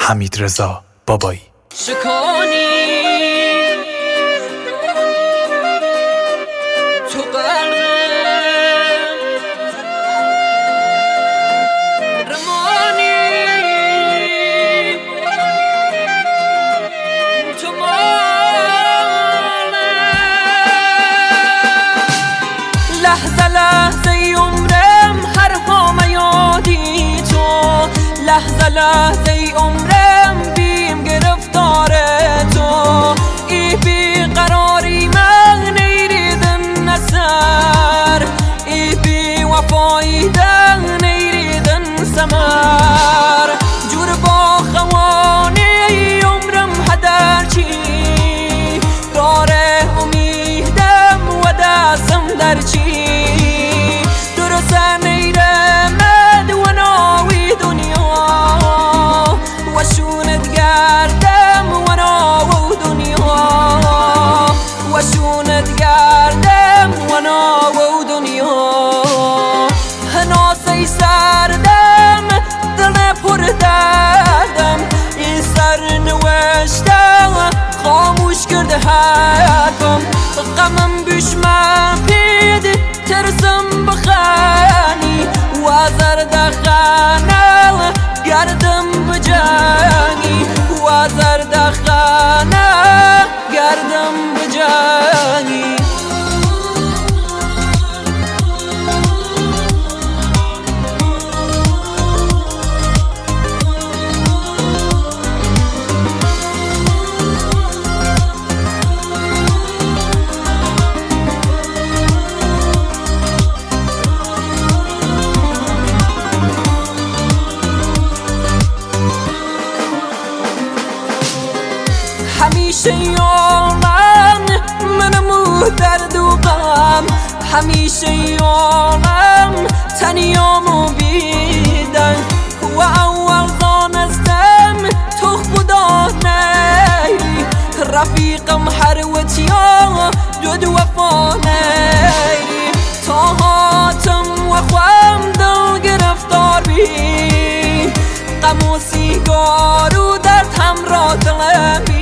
حمیدرضا بابایی. شکانی تو قلبم رمانی تو مالم لحظه لحظه عمرم هر هام یادی تو لحظه لحظه عمرم بیم گرفتار تو ای بیقراری من نیریدن نسر ای بی وفاییدن نیریدن سمر جور با خوانی عمرم هدر چی داره امیدم و دستم در چی درست نیرمد و ناوی دنیا و شونت گردم و ناو دنیا و شونت گردم و ناو دنیا هناسه سردم دل پر دردم این سر نوشتم خاموش کرده حرفم غمم بشمم پید ترسم بخانی و زرد خانه گردم بجانی و زرد خانه گردم بجانی همیشه یارم منمو درد و غم همیشه یارم تنیامو بیدن و اول دانستم تو خدا نیری رفیقم هر وتیا جد وفا نیری تا هاتم و خوام دل گرفتار بی غم و سیگار و درد همراه دلم